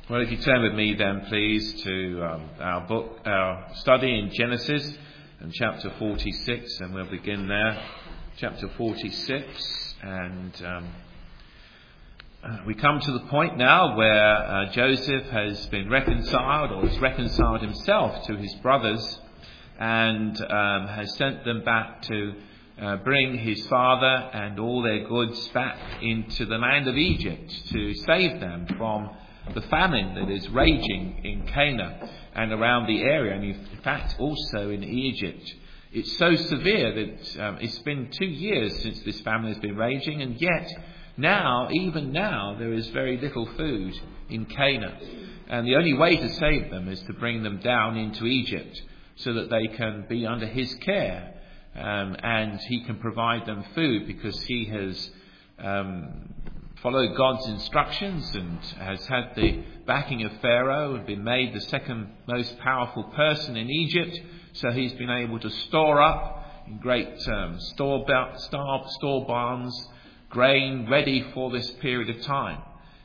Well, if you turn with me then, please, to our study in Genesis and chapter 46, and we'll begin there. Chapter 46, and we come to the point now where Joseph has been reconciled, or has reconciled himself to his brothers, and has sent them back to bring his father and all their goods back into the land of Egypt to save them from the famine that is raging in Canaan and around the area, and in fact also in Egypt. It's so severe that it's been 2 years since this famine has been raging, and yet even now, there is very little food in Canaan. And the only way to save them is to bring them down into Egypt so that they can be under his care, and he can provide them food because he has followed God's instructions and has had the backing of Pharaoh and been made the second most powerful person in Egypt. So he's been able to store up in great store barns grain ready for this period of time.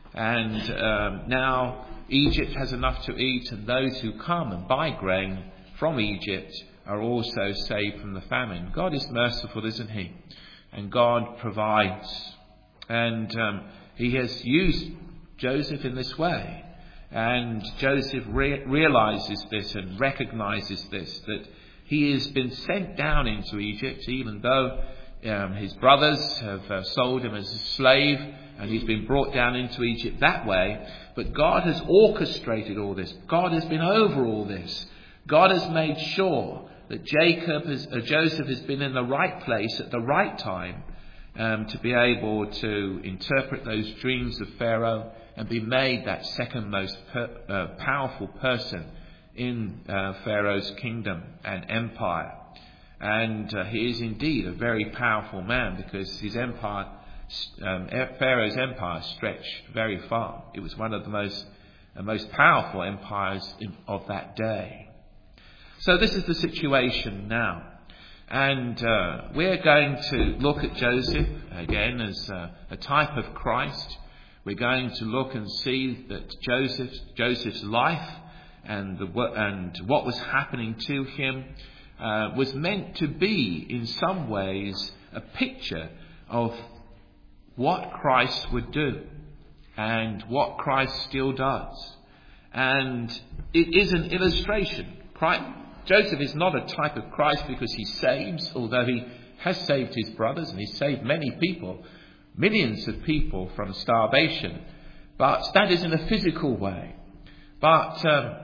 And now Egypt has enough to eat, and those who come and buy grain from Egypt are also saved from the famine. God is merciful, isn't he? And God provides. And he has used Joseph in this way. And Joseph realizes this and recognizes this, that he has been sent down into Egypt, even though his brothers have sold him as a slave, and he's been brought down into Egypt that way. But God has orchestrated all this. God has been over all this. God has made sure that Joseph has been in the right place at the right time, to be able to interpret those dreams of Pharaoh and be made that second most powerful person in Pharaoh's kingdom and empire. And he is indeed a very powerful man, because his empire, Pharaoh's empire, stretched very far. It was one of the most powerful empires of that day. So this is the situation now. And we're going to look at Joseph again as a type of Christ. We're going to look and see that Joseph's life and what was happening to him was meant to be, in some ways, a picture of what Christ would do and what Christ still does. And it is an illustration. Joseph is not a type of Christ because he saves, although he has saved his brothers and he saved many people, millions of people, from starvation. But that is in a physical way. But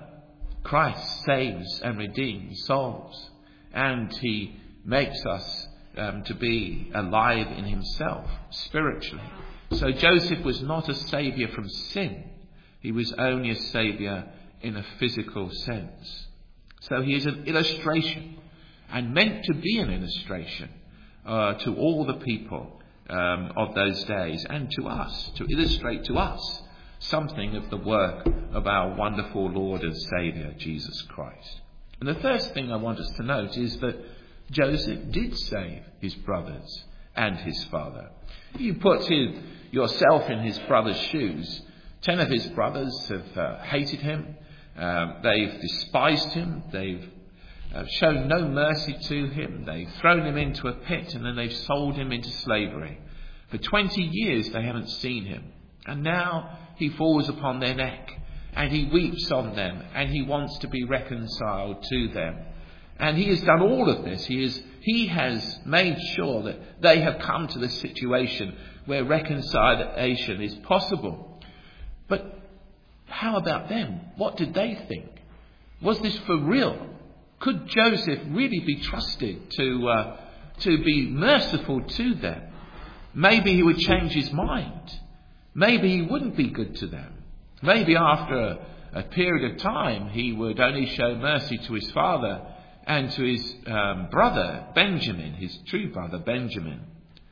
Christ saves and redeems souls, and he makes us to be alive in himself spiritually. So Joseph was not a saviour from sin. He was only a saviour in a physical sense. So he is an illustration, and meant to be an illustration to all the people of those days, and to us, to illustrate to us something of the work of our wonderful Lord and Saviour, Jesus Christ. And the first thing I want us to note is that Joseph did save his brothers and his father. If you put yourself in his brother's shoes, 10 of his brothers have hated him. They've despised him. They've shown no mercy to him. They've thrown him into a pit, and then they've sold him into slavery. For 20 years they haven't seen him. And now he falls upon their neck, and he weeps on them, and he wants to be reconciled to them. And he has done all of this. He has made sure that they have come to this situation where reconciliation is possible. But how about them? What did they think? Was this for real? Could Joseph really be trusted to be merciful to them? Maybe he would change his mind. Maybe he wouldn't be good to them. Maybe after a period of time he would only show mercy to his father and to his brother Benjamin, his true brother Benjamin.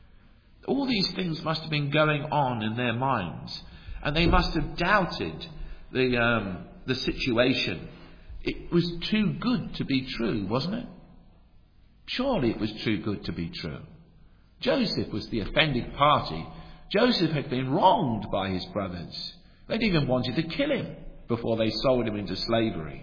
All these things must have been going on in their minds, and they must have doubted the situation. It was too good to be true, wasn't it? Surely it was too good to be true. Joseph was the offended party. Joseph had been wronged by his brothers. They'd even wanted to kill him. before they sold him into slavery.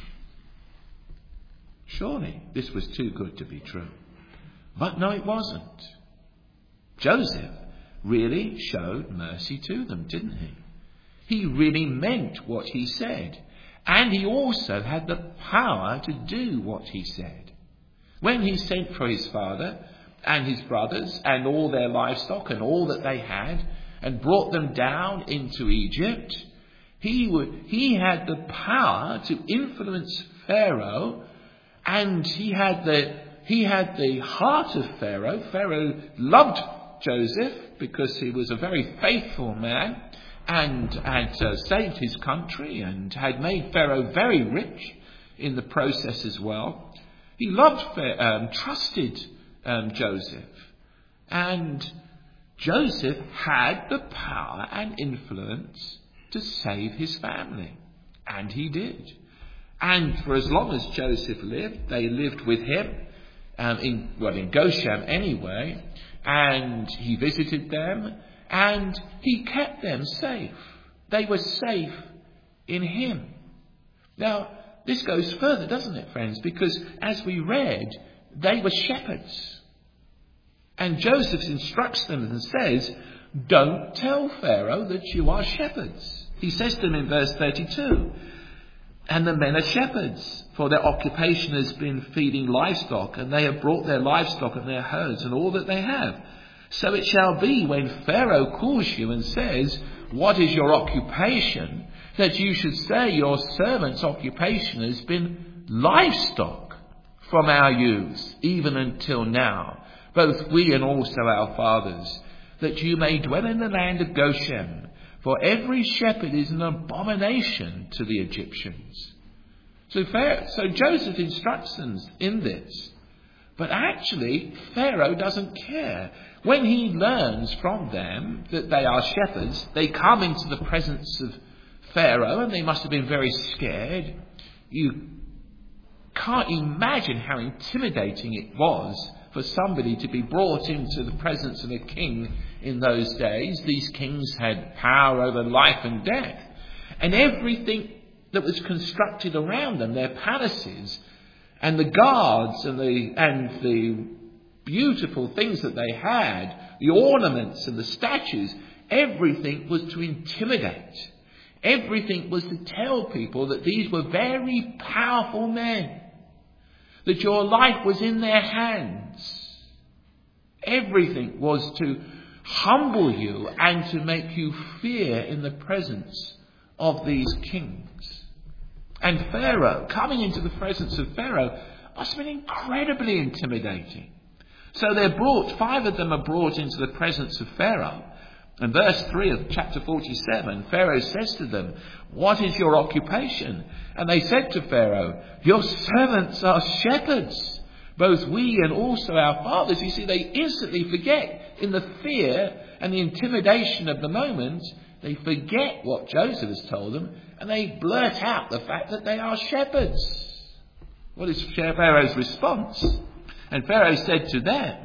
Surely this was too good to be true. But no, it wasn't. Joseph really showed mercy to them, didn't he? He really meant what he said. And he also had the power to do what he said. When he sent for his father and his brothers and all their livestock and all that they had and brought them down into Egypt, he had the power to influence Pharaoh, and he had the heart of Pharaoh. Pharaoh loved Joseph because he was a very faithful man and had saved his country and had made Pharaoh very rich in the process as well. He trusted Joseph. And Joseph had the power and influence to save his family. And he did. And for as long as Joseph lived, they lived with him, in Goshen anyway, and he visited them, and he kept them safe. They were safe in him. Now, this goes further, doesn't it, friends? Because as we read, they were shepherds. And Joseph instructs them and says, don't tell Pharaoh that you are shepherds. He says to them in verse 32, and the men are shepherds, for their occupation has been feeding livestock, and they have brought their livestock and their herds and all that they have. So it shall be when Pharaoh calls you and says, what is your occupation? That you should say your servant's occupation has been livestock from our youth, even until now, both we and also our fathers, that you may dwell in the land of Goshen. For every shepherd is an abomination to the Egyptians. So Joseph instructs them in this. But actually, Pharaoh doesn't care. When he learns from them that they are shepherds, they come into the presence of Pharaoh, and they must have been very scared. You can't imagine how intimidating it was for somebody to be brought into the presence of a king in those days. These kings had power over life and death. And everything that was constructed around them, their palaces and the guards and the beautiful things that they had, the ornaments and the statues, everything was to intimidate. Everything was to tell people that these were very powerful men, that your life was in their hands. Everything was to humble you and to make you fear in the presence of these kings. And Pharaoh, coming into the presence of Pharaoh, must have been incredibly intimidating. So they're brought, 5 of them are brought into the presence of Pharaoh. And verse 3 of chapter 47, Pharaoh says to them, what is your occupation? And they said to Pharaoh, your servants are shepherds, both we and also our fathers. You see, they instantly forget, in the fear and the intimidation of the moment, they forget what Joseph has told them, and they blurt out the fact that they are shepherds. What is Pharaoh's response? And Pharaoh said to them,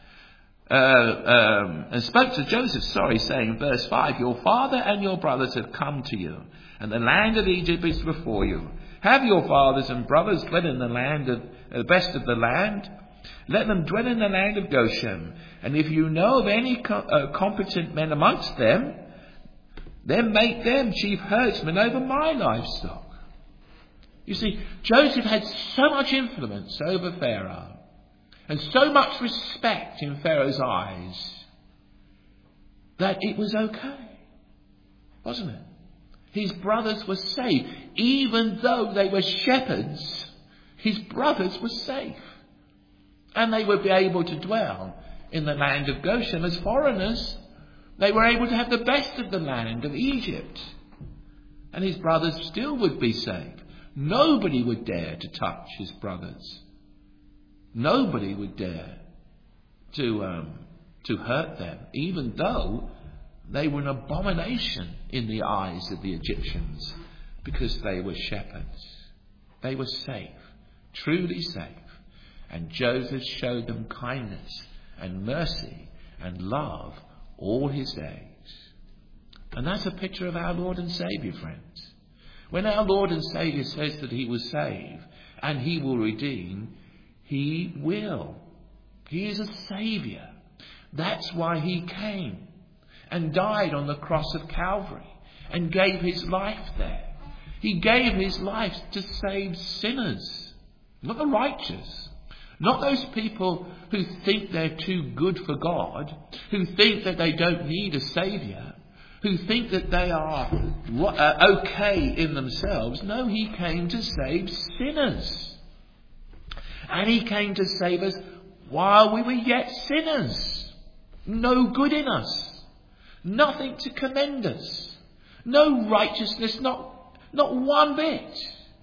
and spoke to Joseph, saying, verse 5, your father and your brothers have come to you, and the land of Egypt is before you. Have your fathers and brothers dwell in the land of the best of the land? Let them dwell in the land of Goshen. And if you know of any competent men amongst them, then make them chief herdsmen over my livestock. You see, Joseph had so much influence over Pharaoh, and so much respect in Pharaoh's eyes, that it was okay, wasn't it? His brothers were safe. Even though they were shepherds, his brothers were safe. And they would be able to dwell in the land of Goshen. As foreigners, they were able to have the best of the land of Egypt. And his brothers still would be safe. Nobody would dare to touch his brothers. Nobody would dare to hurt them, even though they were an abomination in the eyes of the Egyptians, because they were shepherds. They were safe, truly safe. And Joseph showed them kindness and mercy and love all his days. And that's a picture of our Lord and Saviour, friends. When our Lord and Saviour says that he will save and he will redeem, he will. He is a Saviour. That's why he came and died on the cross of Calvary and gave his life there. He gave his life to save sinners, not the righteous. Not those people who think they're too good for God, who think that they don't need a saviour, who think that they are okay in themselves. No, he came to save sinners. And he came to save us while we were yet sinners. No good in us. Nothing to commend us. No righteousness, not one bit.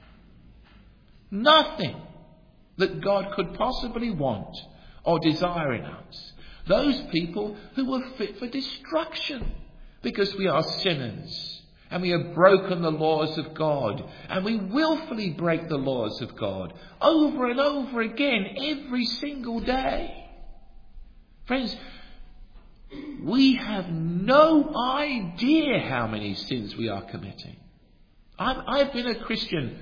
Nothing that God could possibly want or desire in us. Those people who were fit for destruction because we are sinners and we have broken the laws of God and we willfully break the laws of God over and over again every single day. Friends, we have no idea how many sins we are committing. I've been a Christian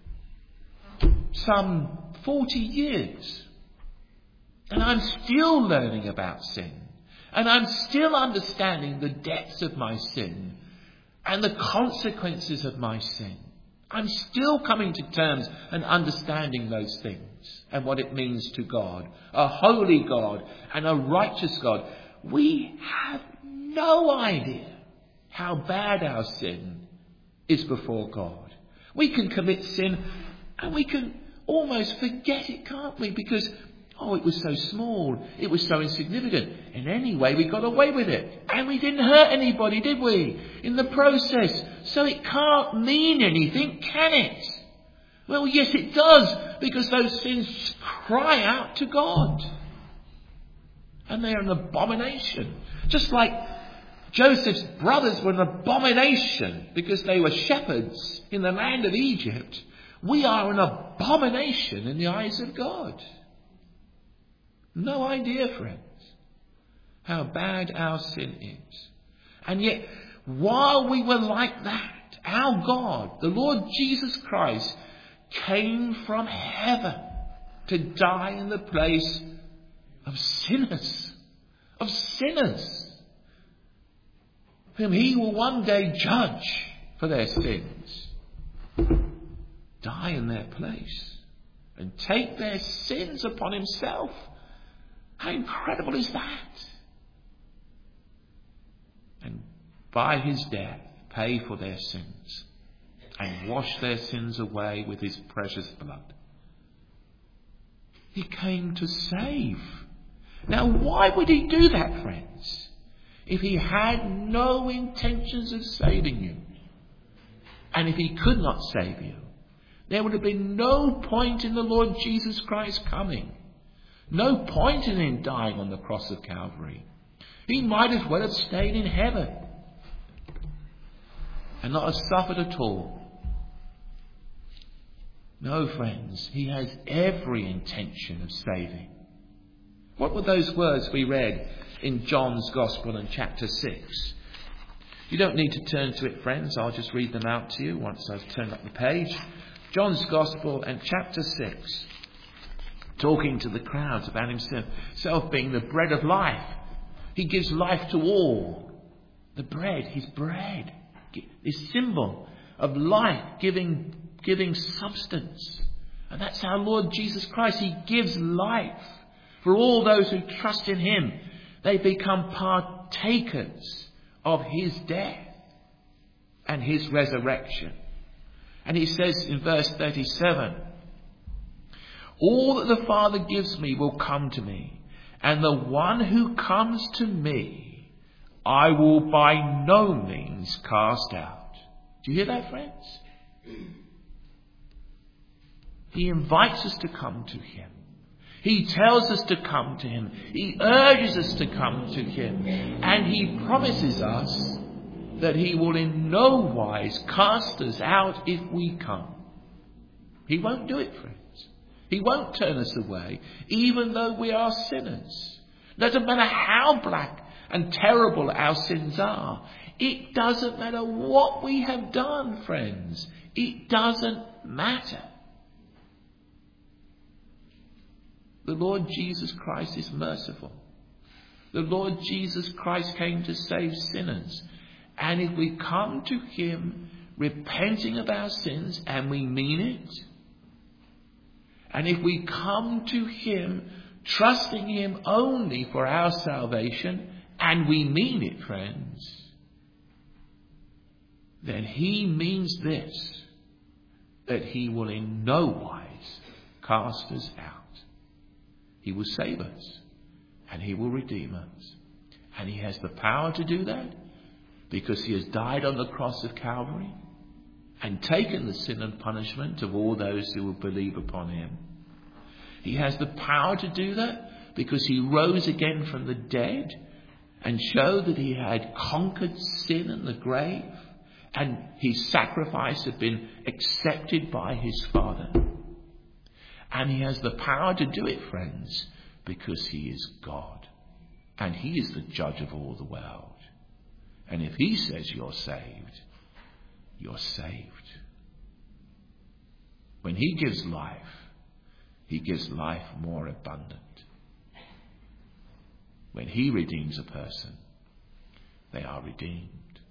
some 40 years. And I'm still learning about sin. And I'm still understanding the depths of my sin and the consequences of my sin. I'm still coming to terms and understanding those things and what it means to God, a holy God and a righteous God. We have no idea how bad our sin is before God. We can commit sin and we can almost forget it, can't we? Because, it was so small, it was so insignificant. And anyway, we got away with it. And we didn't hurt anybody, did we? In the process. So it can't mean anything, can it? Well, yes, it does, because those sins cry out to God. And they're an abomination. Just like Joseph's brothers were an abomination because they were shepherds in the land of Egypt. We are an abomination in the eyes of God. No idea, friends, how bad our sin is. And yet, while we were like that, our God, the Lord Jesus Christ, came from heaven to die in the place of sinners, whom he will one day judge for their sins. Die in their place and take their sins upon himself. How incredible is that? And by his death pay for their sins and wash their sins away with his precious blood. He came to save. Now, why would he do that, friends? If he had no intentions of saving you, and if he could not save you, there would have been no point in the Lord Jesus Christ coming. No point in him dying on the cross of Calvary. He might as well have stayed in heaven and not have suffered at all. No, friends, he has every intention of saving. What were those words we read in John's Gospel in chapter 6? You don't need to turn to it, friends. I'll just read them out to you once I've turned up the page. John's Gospel and chapter 6, talking to the crowds about himself being the bread of life. He gives life to all. The bread, his bread, is symbol of life, giving substance. And that's our Lord Jesus Christ. He gives life for all those who trust in him. They become partakers of his death and his resurrection. And he says in verse 37, all that the Father gives me will come to me, and the one who comes to me, I will by no means cast out. Do you hear that, friends? He invites us to come to him. He tells us to come to him. He urges us to come to him. And he promises us that he will in no wise cast us out if we come. He won't do it, friends. He won't turn us away, even though we are sinners. Doesn't matter how black and terrible our sins are. It doesn't matter what we have done, friends. It doesn't matter. The Lord Jesus Christ is merciful. The Lord Jesus Christ came to save sinners. And if we come to him repenting of our sins, and we mean it, and if we come to him trusting him only for our salvation, and we mean it, friends, then he means this, that he will in no wise cast us out. He will save us, and he will redeem us. And he has the power to do that because he has died on the cross of Calvary and taken the sin and punishment of all those who will believe upon him. He has the power to do that because he rose again from the dead and showed that he had conquered sin and the grave, and his sacrifice had been accepted by his Father. And he has the power to do it, friends, because he is God. And he is the judge of all the world. And if he says you're saved, you're saved. When he gives life more abundant. When he redeems a person, they are redeemed.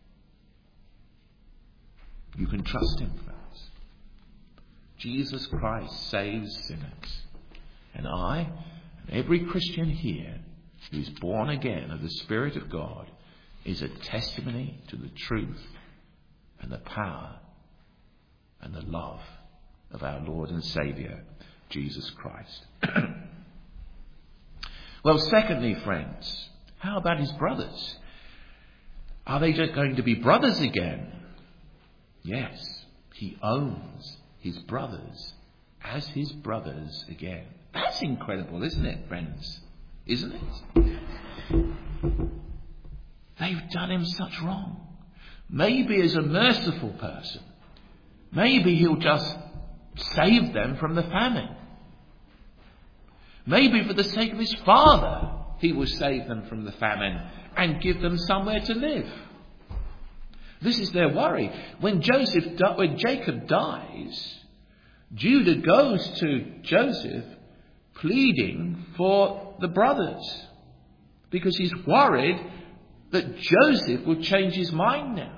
You can trust him, friends. Jesus Christ saves sinners. And I, and every Christian here who is born again of the Spirit of God, is a testimony to the truth and the power and the love of our Lord and Saviour, Jesus Christ. Well, secondly, friends, how about his brothers? Are they just going to be brothers again? Yes, he owns his brothers as his brothers again. That's incredible, isn't it, friends? Isn't it? They've done him such wrong. Maybe as a merciful person, maybe he'll just save them from the famine. Maybe for the sake of his father, he will save them from the famine and give them somewhere to live. This is their worry. When Jacob dies, Judah goes to Joseph pleading for the brothers because he's worried that Joseph will change his mind now.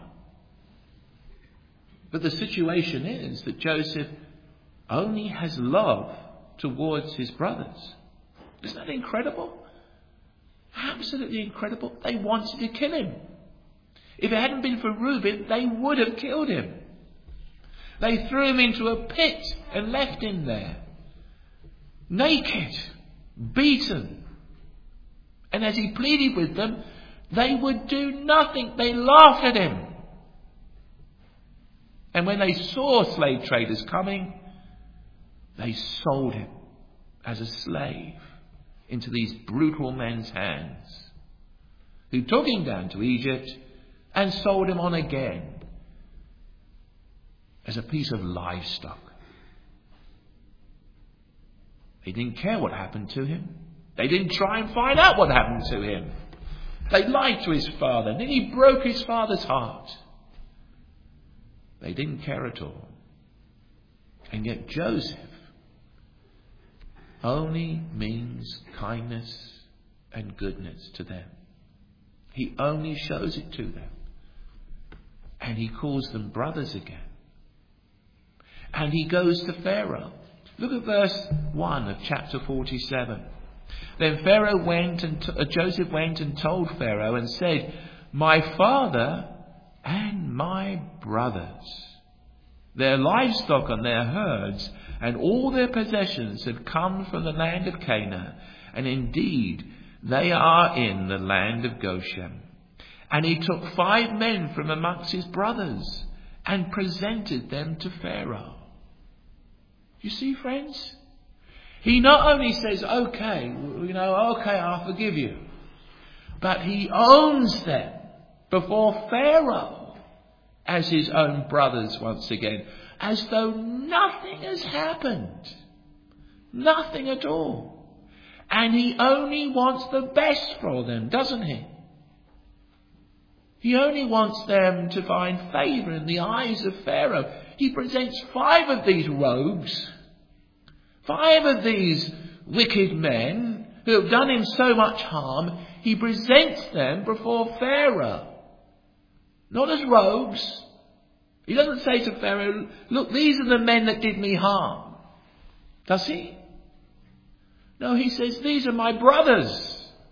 But the situation is that Joseph only has love towards his brothers. Isn't that incredible? Absolutely incredible. They wanted to kill him. If it hadn't been for Reuben, they would have killed him. They threw him into a pit and left him there, naked, beaten. And as he pleaded with them, they would do nothing. They laughed at him. And when they saw slave traders coming, they sold him as a slave into these brutal men's hands, who took him down to Egypt and sold him on again as a piece of livestock. They didn't care what happened to him. They didn't try and find out what happened to him. They lied to his father, and then he broke his father's heart. They didn't care at all. And yet Joseph only means kindness and goodness to them. He only shows it to them. And he calls them brothers again. And he goes to Pharaoh. Look at verse 1 of chapter 47. Then Joseph went and told Pharaoh and said, "My father and my brothers, their livestock and their herds and all their possessions have come from the land of Canaan, and indeed they are in the land of Goshen." And he took 5 men from amongst his brothers and presented them to Pharaoh. You see, friends? He not only says, okay, I'll forgive you. But he owns them before Pharaoh as his own brothers once again, as though nothing has happened. Nothing at all. And he only wants the best for them, doesn't he? He only wants them to find favour in the eyes of Pharaoh. He presents 5 of these rogues, 5 of these wicked men who have done him so much harm. He presents them before Pharaoh, not as rogues. He doesn't say to Pharaoh, look, these are the men that did me harm. Does he? No, he says, these are my brothers.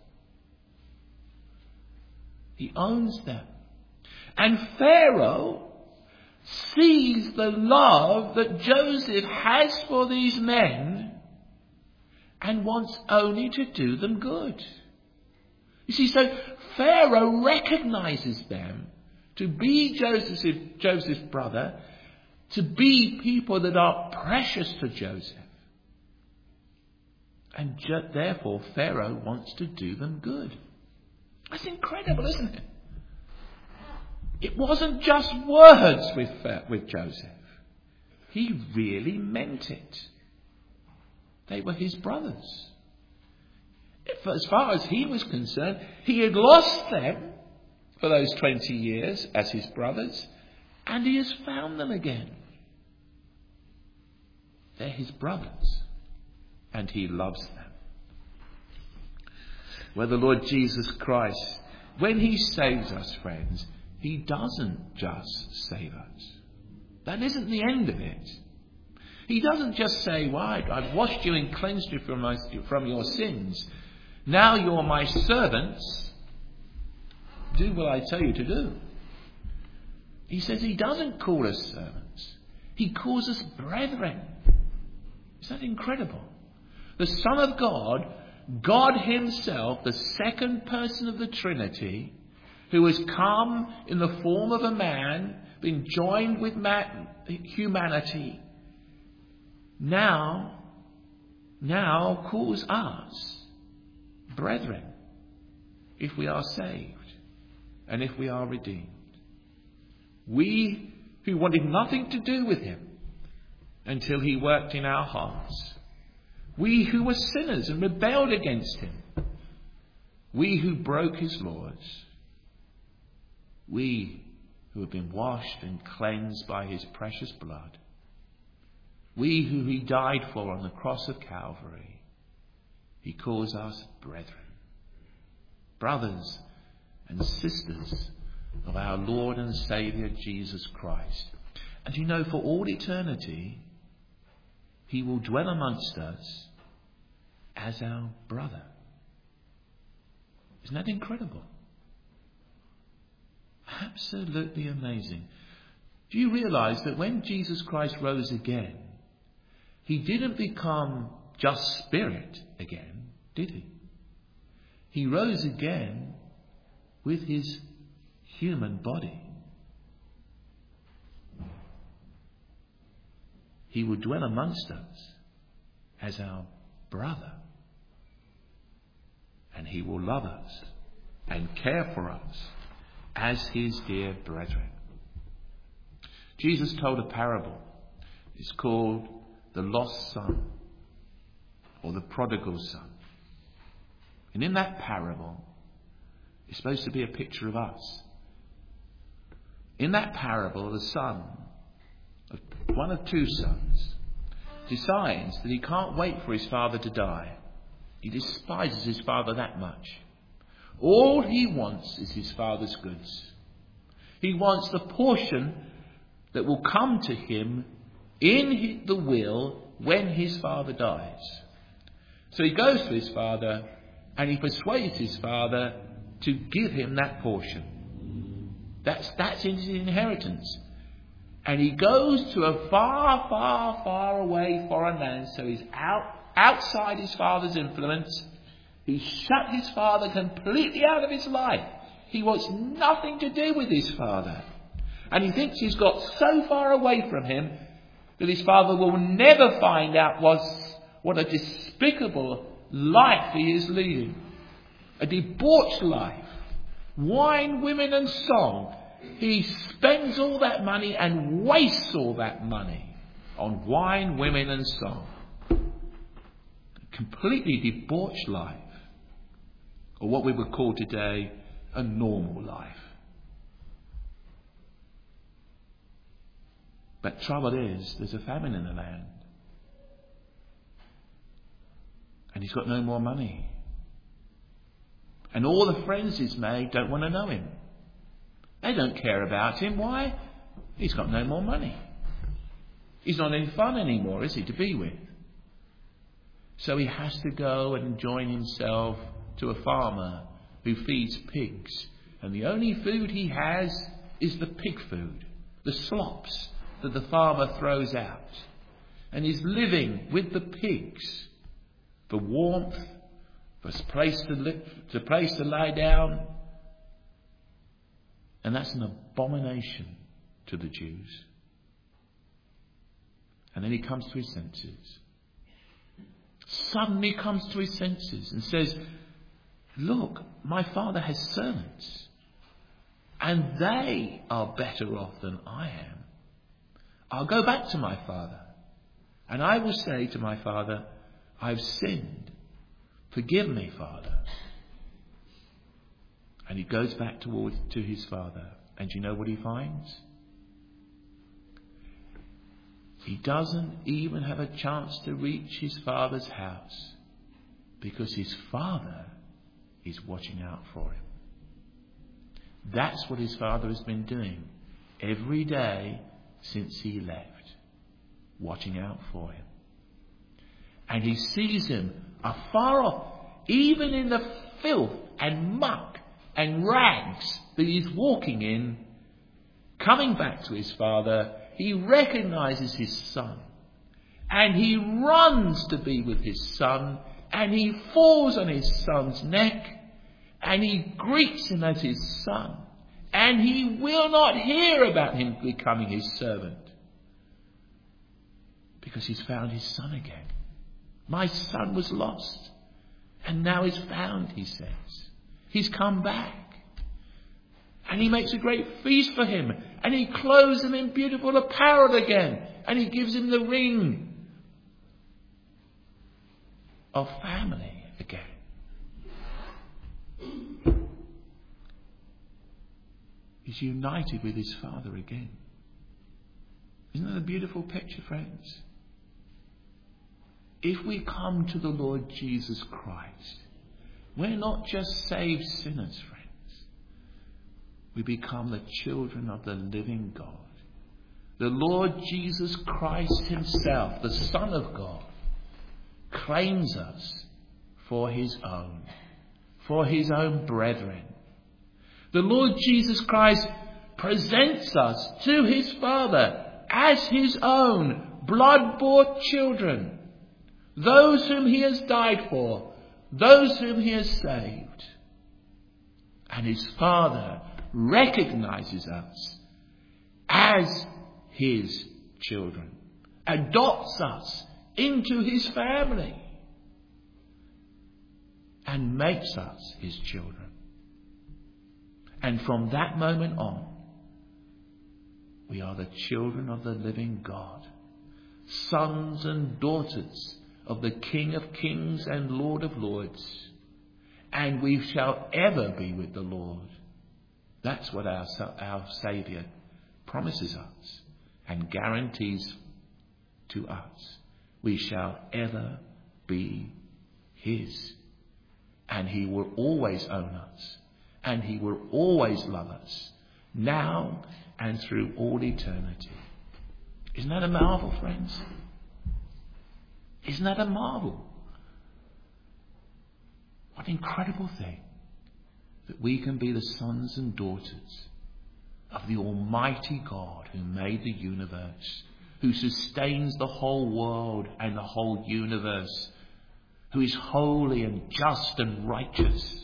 He owns them. And Pharaoh sees the love that Joseph has for these men and wants only to do them good. You see, so Pharaoh recognizes them to be Joseph's brother, to be people that are precious to Joseph. And therefore Pharaoh wants to do them good. That's incredible, isn't it? It wasn't just words with Joseph. He really meant it. They were his brothers. As far as he was concerned, he had lost them for those 20 years as his brothers, and he has found them again. They're his brothers, and he loves them. Well, the Lord Jesus Christ, when he saves us, friends, he doesn't just save us. That isn't the end of it. He doesn't just say, well, I've washed you and cleansed you from your sins. Now you're my servants. Do what I tell you to do. He says he doesn't call us servants. He calls us brethren. Is that incredible? The Son of God, God himself, the second person of the Trinity, who has come in the form of a man, been joined with humanity, now calls us brethren if we are saved and if we are redeemed. We who wanted nothing to do with him until he worked in our hearts. We who were sinners and rebelled against him. We who broke his laws. We who have been washed and cleansed by his precious blood. We who he died for on the cross of Calvary. He calls us brethren. Brothers and sisters of our Lord and Saviour Jesus Christ. And you know, for all eternity, he will dwell amongst us as our brother. Isn't that incredible? Absolutely amazing. Do you realize that when Jesus Christ rose again, he didn't become just spirit again, did he? He rose again with his human body. He will dwell amongst us as our brother. And he will love us and care for us as his dear brethren. Jesus told a parable. It's called the lost son, or the prodigal son. And in that parable, it's supposed to be a picture of us. In that parable, the son, one of 2 sons, decides that he can't wait for his father to die. He despises his father that much. All he wants is his father's goods. He wants the portion that will come to him in the will when his father dies. So he goes to his father and he persuades his father to give him that portion. That's his inheritance. And he goes to a far, far, far away foreign land. So he's outside his father's influence. He shut his father completely out of his life. He wants nothing to do with his father. And he thinks he's got so far away from him that his father will never find out what a despicable life he is leading. A debauched life. Wine, women and song. He spends all that money and wastes all that money on wine, women and song. A completely debauched life. Or what we would call today a normal life. But trouble is, there's a famine in the land. And he's got no more money. And all the friends he's made don't want to know him. They don't care about him. Why? He's got no more money. He's not any fun anymore, is he, to be with? So he has to go and join himself to a farmer who feeds pigs. And the only food he has is the pig food, the slops that the farmer throws out. And he's living with the pigs for warmth, for a place to lie down. And that's an abomination to the Jews. And then he comes to his senses. Suddenly comes to his senses and says, look, my father has servants, and they are better off than I am. I'll go back to my father, and I will say to my father, I've sinned. Forgive me, Father. And he goes back to his father. And you know what he finds? He doesn't even have a chance to reach his father's house because his father is watching out for him. That's what his father has been doing every day since he left, watching out for him. And he sees him afar off, even in the filth and muck and rags that he's walking in, coming back to his father. He recognizes his son, and he runs to be with his son, and he falls on his son's neck, and he greets him as his son, and he will not hear about him becoming his servant, because he's found his son again. My son was lost, and now is found, he says. He's come back. And he makes a great feast for him. And he clothes him in beautiful apparel again. And he gives him the ring of family again. He's united with his father again. Isn't that a beautiful picture, friends? If we come to the Lord Jesus Christ, we're not just saved sinners, friends. We become the children of the living God. The Lord Jesus Christ himself, the Son of God, claims us for his own brethren. The Lord Jesus Christ presents us to his Father as his own blood-bought children, those whom he has died for, those whom he has saved. And his Father recognizes us as his children, adopts us into his family, and makes us his children. And from that moment on, we are the children of the living God, sons and daughters of the King of Kings and Lord of Lords, and we shall ever be with the Lord. That's what our Saviour promises us and guarantees to us. We shall ever be his. And he will always own us. And he will always love us, now and through all eternity. Isn't that a marvel, friends? Isn't that a marvel? What an incredible thing, that we can be the sons and daughters of the Almighty God who made the universe, who sustains the whole world and the whole universe, who is holy and just and righteous.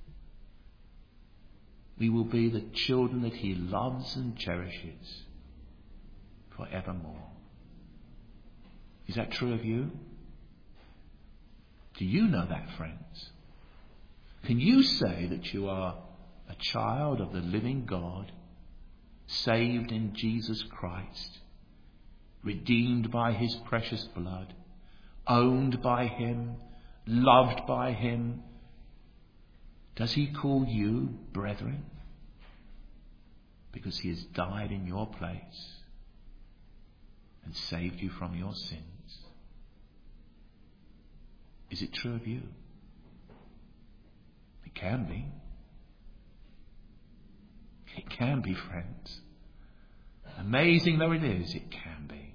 We will be the children that he loves and cherishes forevermore. Is that true of you? Do you know that, friends? Can you say that you are a child of the living God, saved in Jesus Christ, redeemed by his precious blood, owned by him, loved by him? Does he call you brethren? Because he has died in your place. and saved you from your sins. Is it true of you? It can be. It can be, friends. Amazing though it is, it can be.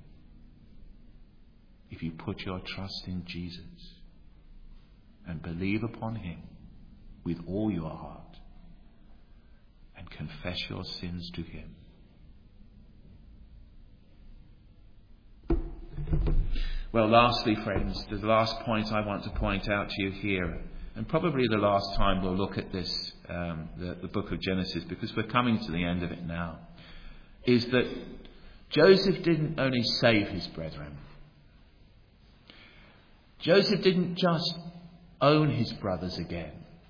If you put your trust in Jesus and believe upon him with all your heart and confess your sins to him. Well, lastly, friends, the last point I want to point out to you here, and probably the last time we'll look at this, the book of Genesis, because we're coming to the end of it now, is that Joseph didn't only save his brethren. Joseph didn't just own his brothers again.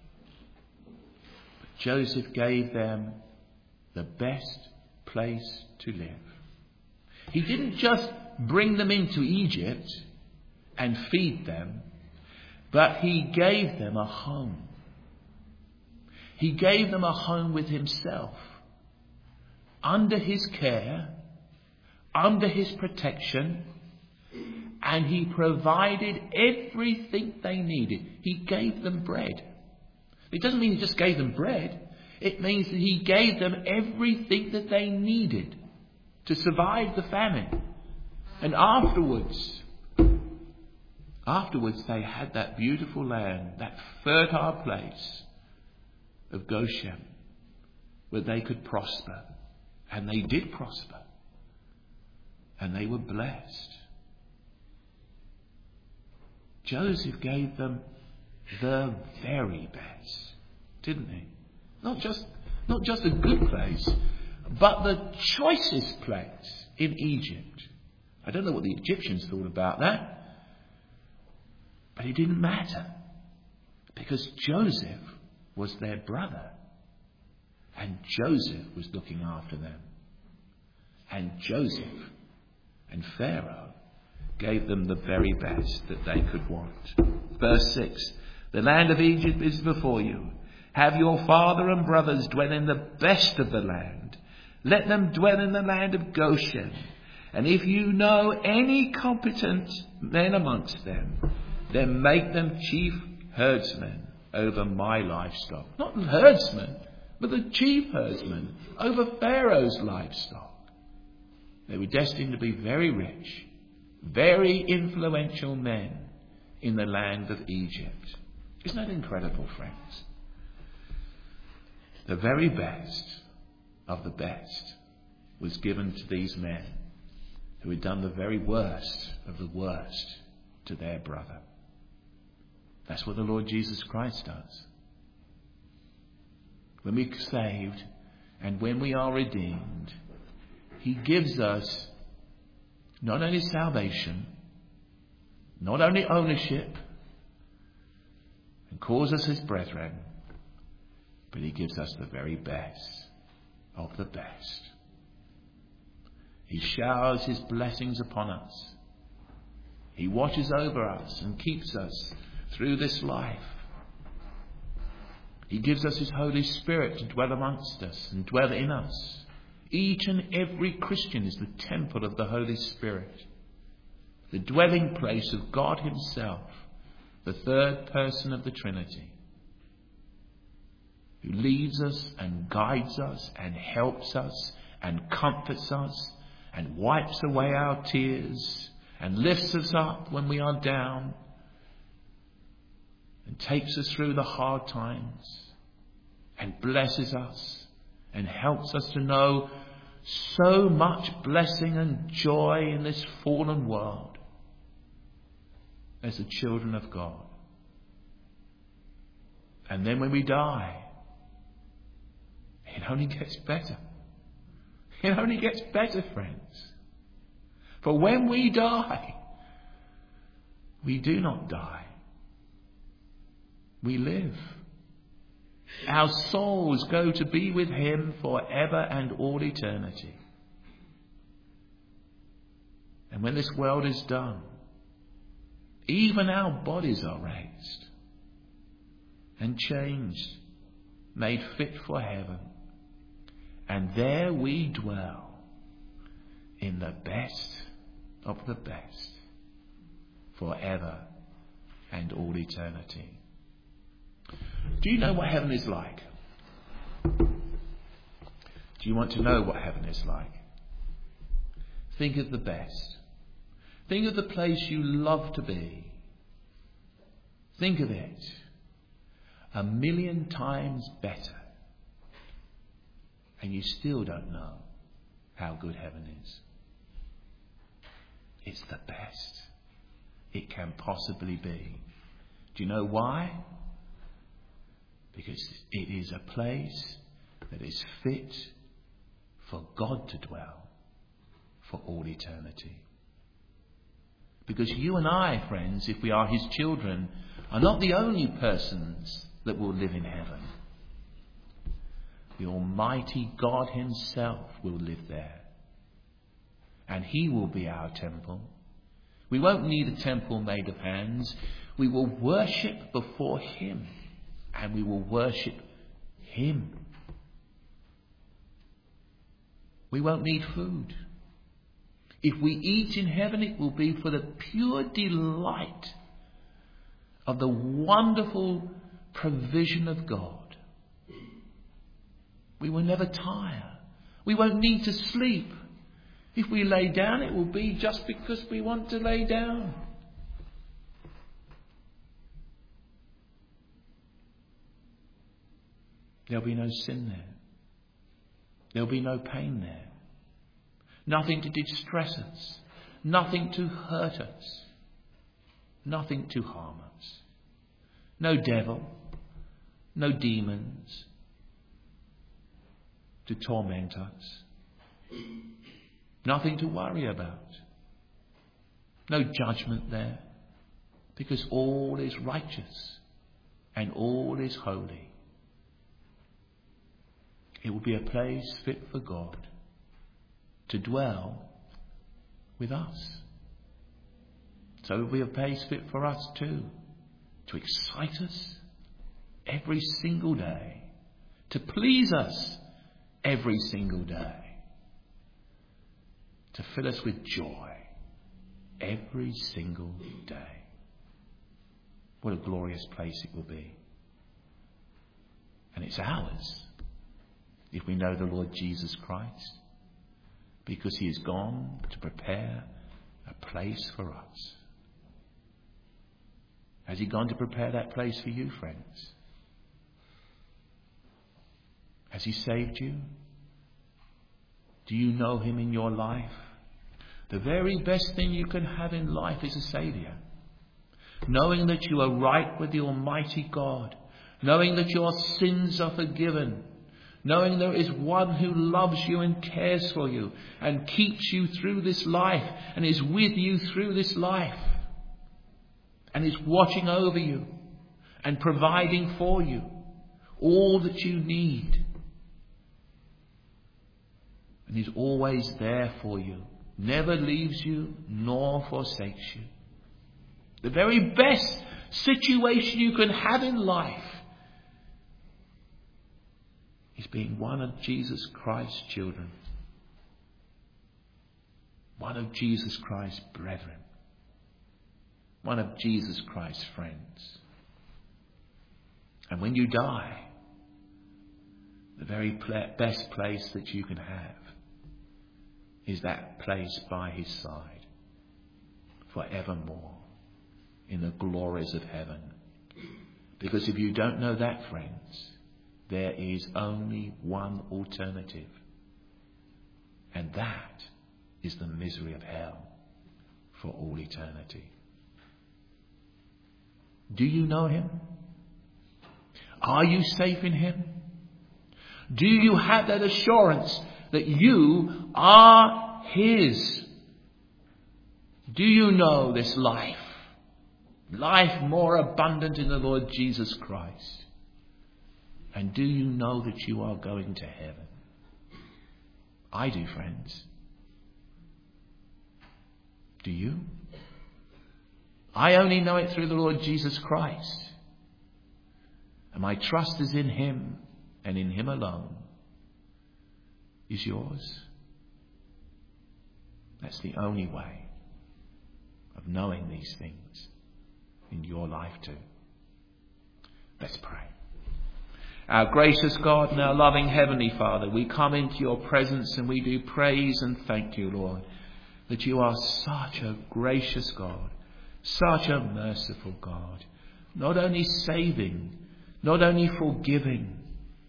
But Joseph gave them the best place to live. He didn't just bring them into Egypt and feed them, but he gave them a home. He gave them a home with himself, under his care, under his protection, and he provided everything they needed. He gave them bread. It doesn't mean he just gave them bread. It means that he gave them everything that they needed to survive the famine. And afterwards they had that beautiful land, that fertile place of Goshen, where they could prosper. And they did prosper. And they were blessed. Joseph gave them the very best, didn't he? Not just a good place, but the choicest place in Egypt. I don't know what the Egyptians thought about that, but it didn't matter, because Joseph was their brother, and Joseph was looking after them, and Joseph and Pharaoh gave them the very best that they could want. Verse 6, the land of Egypt is before you. Have your father and brothers dwell in the best of the land. Let them dwell in the land of Goshen. And if you know any competent men amongst them, then make them chief herdsmen over my livestock. Not herdsmen, but the chief herdsmen over Pharaoh's livestock. They were destined to be very rich, very influential men in the land of Egypt. Isn't that incredible, friends? The very best of the best was given to these men who had done the very worst of the worst to their brother. That's what the Lord Jesus Christ does. When we're saved and when we are redeemed, he gives us not only salvation, not only ownership, and calls us his brethren, but he gives us the very best of the best. He showers his blessings upon us. He watches over us and keeps us through this life. He gives us his Holy Spirit to dwell amongst us and dwell in us. Each and every Christian is the temple of the Holy Spirit, the dwelling place of God himself, the third person of the Trinity, who leads us and guides us and helps us and comforts us and wipes away our tears and lifts us up when we are down and takes us through the hard times and blesses us and helps us to know so much blessing and joy in this fallen world as the children of God. And then when we die, it only gets better. It only gets better, friends. For when we die, we do not die. We live. Our souls go to be with him forever and all eternity. And when this world is done, even our bodies are raised and changed, made fit for heaven. And there we dwell in the best of the best forever and all eternity. Do you know what heaven is like? Do you want to know what heaven is like? Think of the best. Think of the place you love to be. Think of it 1,000,000 times better. And you still don't know how good heaven is. It's the best it can possibly be. Do you know why? Because it is a place that is fit for God to dwell for all eternity. Because you and I, friends, if we are his children, are not the only persons that will live in heaven. The Almighty God himself will live there. And he will be our temple. We won't need a temple made of hands. We will worship before him. And we will worship him. We won't need food. If we eat in heaven, it will be for the pure delight of the wonderful provision of God. We will never tire. We won't need to sleep. If we lay down, it will be just because we want to lay down. There'll be no sin there. There'll be no pain there. Nothing to distress us. Nothing to hurt us. Nothing to harm us. No devil. No demons to torment us. Nothing to worry about. No judgment there. Because all is righteous and all is holy. It will be a place fit for God to dwell with us. So it will be a place fit for us too, to excite us every single day, to please us every single day, to fill us with joy every single day. What a glorious place it will be. And it's ours if we know the Lord Jesus Christ, because he has gone to prepare a place for us. Has he gone to prepare that place for you, friends? Has he saved you? Do you know him in your life? The very best thing you can have in life is a Saviour. Knowing that you are right with the Almighty God. Knowing that your sins are forgiven. Knowing there is one who loves you and cares for you and keeps you through this life and is with you through this life and is watching over you and providing for you all that you need. And is always there for you, never leaves you nor forsakes you. The very best situation you can have in life is being one of Jesus Christ's children. One of Jesus Christ's brethren. One of Jesus Christ's friends. And when you die, the very best place that you can have is that place by his side forevermore in the glories of heaven. Because if you don't know that, friends, there is only one alternative, and that is the misery of hell for all eternity. Do you know him? Are you safe in him? Do you have that assurance that you are his? Do you know this life? Life more abundant in the Lord Jesus Christ. And do you know that you are going to heaven? I do, friends. Do you? I only know it through the Lord Jesus Christ. And my trust is in him and in him alone. Is yours? That's the only way of knowing these things in your life too. Let's pray. Our gracious God and our loving Heavenly Father, we come into your presence and we do praise and thank you, Lord, that you are such a gracious God, such a merciful God, not only saving, not only forgiving,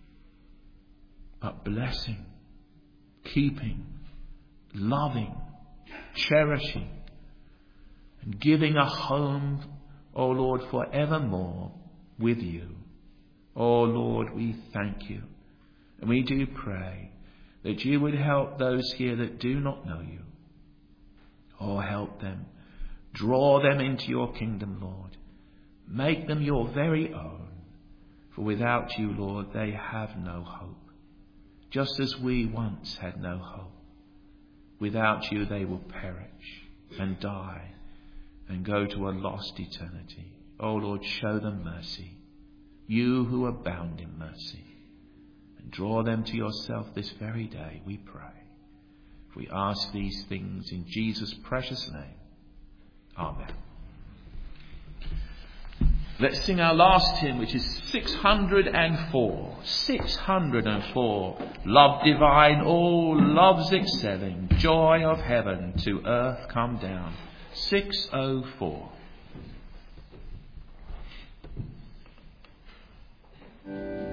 but blessing, keeping, loving, cherishing, and giving a home, O Lord, forevermore with you. Oh Lord, we thank you, and we do pray that you would help those here that do not know you. Oh, help them. Draw them into your kingdom, Lord. Make them your very own. For without you, Lord, they have no hope. Just as we once had no hope. Without you, they will perish and die and go to a lost eternity. Oh, Lord, show them mercy. You who abound in mercy. And draw them to yourself this very day, we pray. We ask these things in Jesus' precious name. Amen. Let's sing our last hymn, which is 604. 604. Love divine, all loves excelling, joy of heaven to earth come down. 604.